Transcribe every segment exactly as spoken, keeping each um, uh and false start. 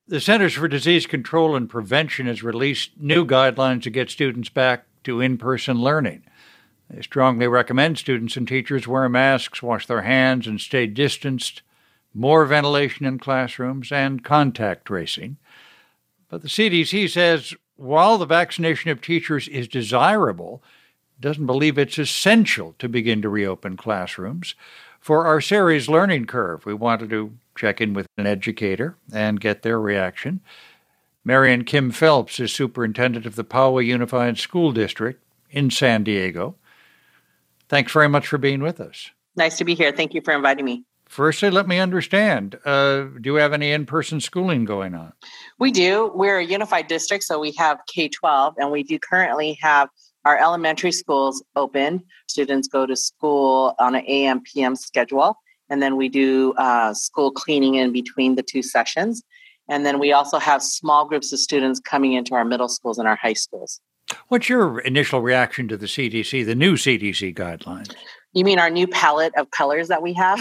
The Centers for Disease Control and Prevention has released new guidelines to get students back to in-person learning. They strongly recommend students and teachers wear masks, wash their hands, and stay distanced, more ventilation in classrooms, and contact tracing. But the C D C says while the vaccination of teachers is desirable, it doesn't believe it's essential to begin to reopen classrooms. For our series Learning Curve, we wanted to check in with an educator and get their reaction. Marian Kim Phelps is superintendent of the Poway Unified School District in San Diego. Thanks very much for being with us. Nice to be here. Thank you for inviting me. Firstly, let me understand, uh, do you have any in-person schooling going on? We do. We're a unified district, so we have K twelve, and we do currently have our elementary schools open. Students go to school on an A M P M schedule, and then we do uh, school cleaning in between the two sessions. And then we also have small groups of students coming into our middle schools and our high schools. What's your initial reaction to the C D C, the new C D C guidelines? You mean our new palette of colors that we have?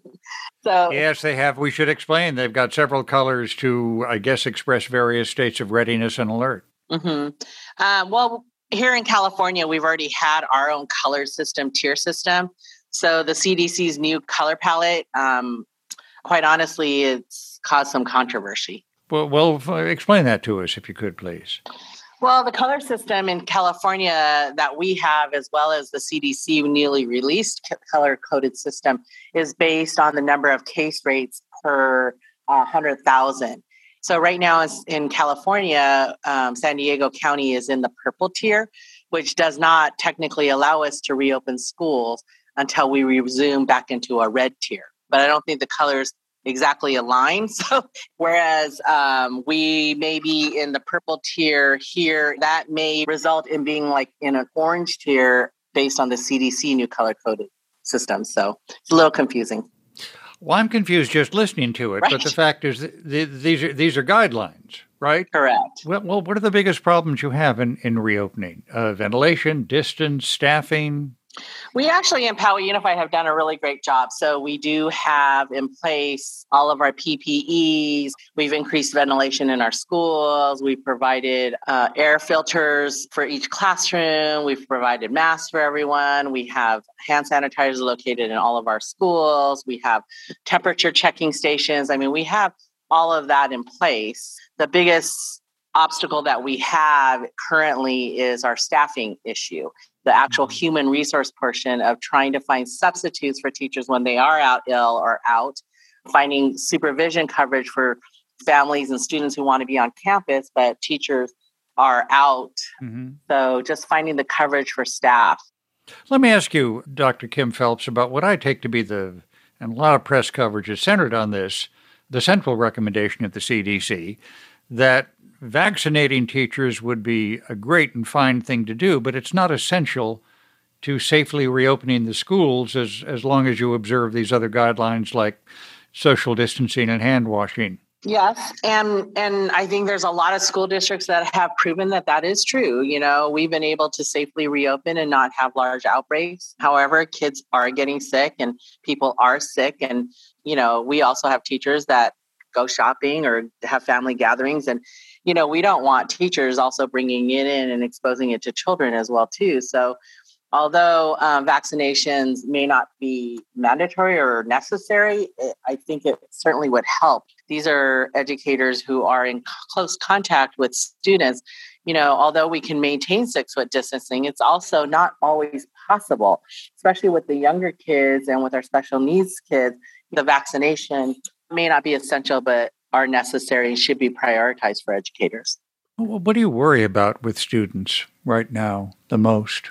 So yes, they have. We should explain. They've got several colors to, I guess, express various states of readiness and alert. Mm-hmm. Uh, well, here in California, we've already had our own color system, tier system. So the C D C's new color palette, um, quite honestly, it's caused some controversy. Well, well, explain that to us, if you could, please. Well, the color system in California that we have, as well as the C D C newly released color-coded system, is based on the number of case rates per uh, one hundred thousand. So right now in California, um, San Diego County is in the purple tier, which does not technically allow us to reopen schools until we resume back into a red tier. But I don't think the colors exactly align. So whereas um, we may be in the purple tier here, that may result in being like in an orange tier based on the C D C new color-coded system. So it's a little confusing. Well, I'm confused just listening to it, right. But the fact is that these are these are guidelines, right? Correct. Well, well what are the biggest problems you have in, in reopening? Uh, ventilation, distance, staffing? We actually in Poway Unified have done a really great job. So we do have in place all of our P P Es. We've increased ventilation in our schools. We've provided uh, air filters for each classroom. We've provided masks for everyone. We have hand sanitizers located in all of our schools. We have temperature checking stations. I mean, we have all of that in place. The biggest obstacle that we have currently is our staffing issue. The actual human resource portion of trying to find substitutes for teachers when they are out ill or out, finding supervision coverage for families and students who want to be on campus, but teachers are out. Mm-hmm. So just finding the coverage for staff. Let me ask you, Doctor Kim Phelps, about what I take to be the, and a lot of press coverage is centered on this, the central recommendation of the C D C, that vaccinating teachers would be a great and fine thing to do, but it's not essential to safely reopening the schools as, as long as you observe these other guidelines like social distancing and hand washing. Yes. And, and I think there's a lot of school districts that have proven that that is true. You know, we've been able to safely reopen and not have large outbreaks. However, kids are getting sick and people are sick. And, you know, we also have teachers that go shopping or have family gatherings. And, you know, we don't want teachers also bringing it in and exposing it to children as well, too. So although um, vaccinations may not be mandatory or necessary, it, I think it certainly would help. These are educators who are in close contact with students. You know, although we can maintain six foot distancing, it's also not always possible, especially with the younger kids and with our special needs kids. The vaccination may not be essential, but are necessary and should be prioritized for educators. What do you worry about with students right now the most?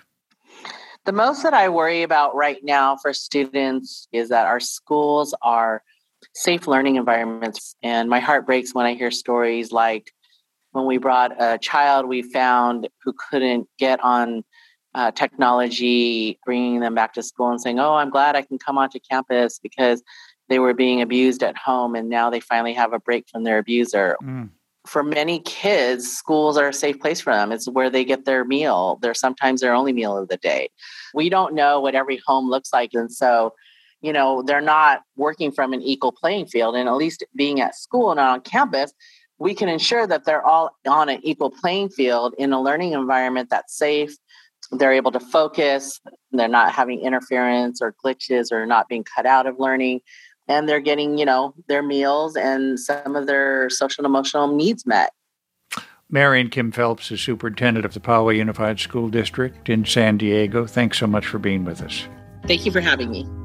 The most that I worry about right now for students is that our schools are safe learning environments. And my heart breaks when I hear stories like when we brought a child we found who couldn't get on uh, technology, bringing them back to school and saying, oh, I'm glad I can come onto campus because they were being abused at home and now they finally have a break from their abuser. Mm. For many kids, schools are a safe place for them. It's where they get their meal. They're sometimes their only meal of the day. We don't know what every home looks like. And so, you know, they're not working from an equal playing field. And at least being at school and on campus, we can ensure that they're all on an equal playing field in a learning environment that's safe. They're able to focus. They're not having interference or glitches or not being cut out of learning. And they're getting, you know, their meals and some of their social and emotional needs met. Marion Kim Phelps is superintendent of the Poway Unified School District in San Diego. Thanks so much for being with us. Thank you for having me.